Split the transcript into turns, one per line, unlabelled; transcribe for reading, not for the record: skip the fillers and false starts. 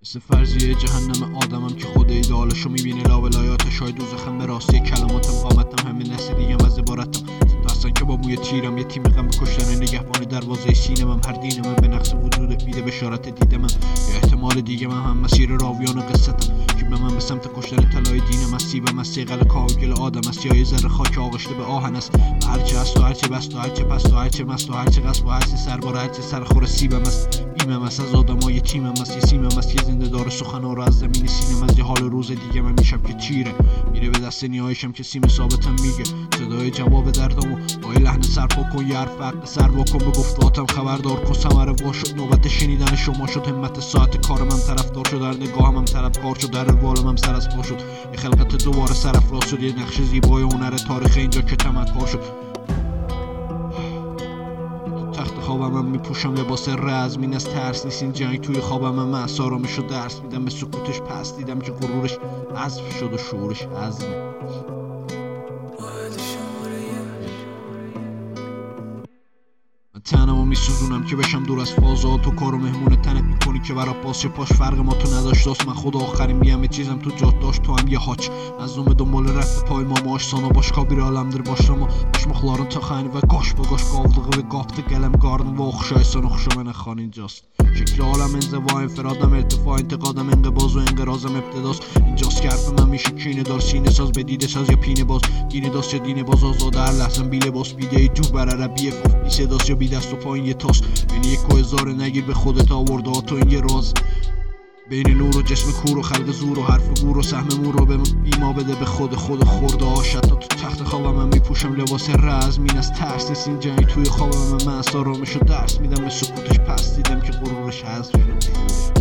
مثل فرضیه جهنم آدمم که خود ایدالشو میبینه لاولایاتش های دوزخم به راستی کلماتم قامتم همه نسل دیگم از عبارتم هستن که با موی تیرم یه تیم غم به کشتن نگهبان دروازه سینمم هر دین من به نقص وجود میده بشارت دیدم من یا احتمال دیگه من هم مسیر راویان قصتم که به من به سمت کشتن طلای دینم از سیبم از سیقل کاوگل آدم است یا یه ذره خاک آغشته به آهن است و هرچه هست و هرچه بست و هرچه پست و هرچه مست و هرچه قصب و هرچه سربار هرچه سرخور سیبم است بیمم است از آدمای تیمم است یه سیمم است یه زنده دار سخنا رو از زمین سینم از یه حال روز دیگه من میشم که تیره میره به دست نیایشم که سیم ثابتم میگه صدای جواب دردامو با این لحن سرپا کن یه حرف عقل سر واکن به گفتاتم خبردار کن ثمره وا شد نوبت شنیدن شما شد همت ساعت کارم هم طرفدار شد در نگاهم هم طلبکار شد در روالم هم سر از پا شد یه خلقت دوباره سرافراز شد یه نقش زیبای هنر تاریخ اینجا که تمکار شد تخت خوابم هم میپوشم لباس رزمین از ترس نیست این جنگ توی خوابم هم آرامش رو درس میدم به سکوتش پس دیدم که غرورش حذف شد و شعورش عزمه تنمو میسوزونم که بشم دور از فازات تو کارو مهمون تنت میکنی که برا پاس پاش فرق ما تو نداشت داست من خدا آخرین میام یه چیزم تو جات داشت تو هم یه haç از اون دنبال رفت pay maaşsana başqa bir aləmdir başlama başmaqların taxayını və qaş-baqaş qavlığı və qapdı qələm qarnın və oxşaysan oxşa mənə xanincast شکل عالم انزوا انفرادم ارتفاع انتقادم انقباض و انقراضم ابتداست اینجاست که حرف من میشه کینه دار سینه ساز به دیده ساز یا پینه باز دینه داست یا دینه باز آزاده هر لحظم بی لباس بیده ای تو بر عربی افاف بی صداست یا بی دست و پایین یه تاس بین یک و هزار نگیر به خودت آورده ها تو این یه راز بین نور و جسم کور و خلق زور و حرف گور و سهم مور رو به بیما بده به خود خورده ها شتا تو تخت خوابم من میپوشم لباس رزمین از ترس نیست این جنگ توی خوابم من آرامش رو درس میدم به سکوتش پس دیدم که غرورش حذف شد